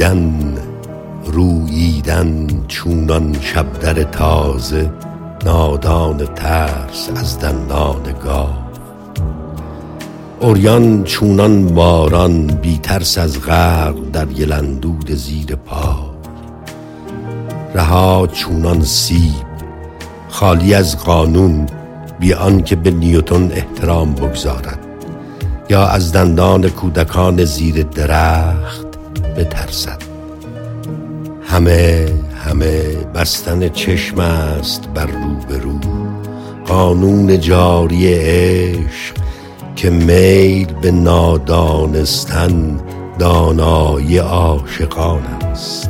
روییدن چونان شبدر تازه، نادان ترس از دندان گاو. عریان چونان باران، بی ترس از غرق در گلندود زیر پا. رها چونان سیب، خالی از قانون، بی آنکه به نیوتن احترام بگذارد یا از دندان کودکان زیر درخت بترسد. همه بستن چشم است بر روبرو، قانون جاری عشق که میل به نادانستن دانایی عاشقان است.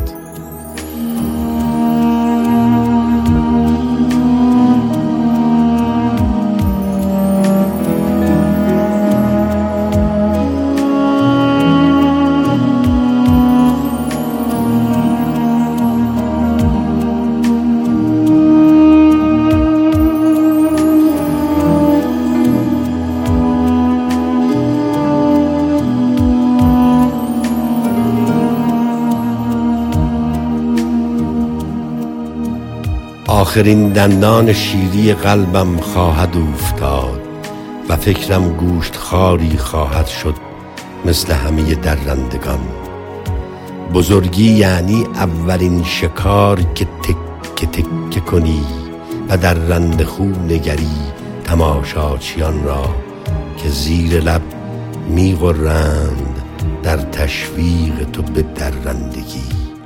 آخرین دندان شیری قلبم خواهد اوفتاد و فکرم گوشت خاری خواهد شد مثل همه درندگان. بزرگی یعنی اولین شکار که تکه کنی و در رند خو نگری تماشاچیان را که زیر لب میغرند در تشویق تو به درندگی.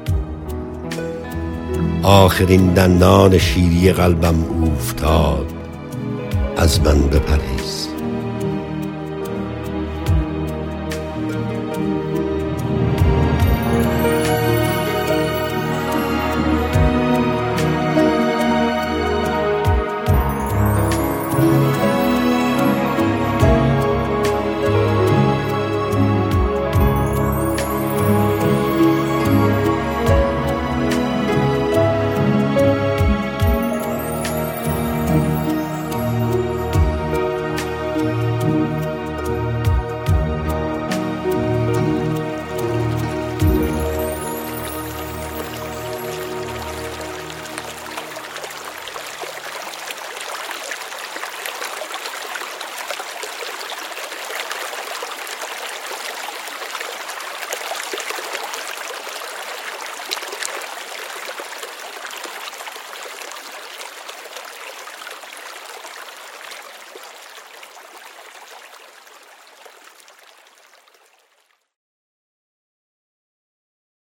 آخرین دندان شیری قلبم اوفتاد، از من بپرهیز.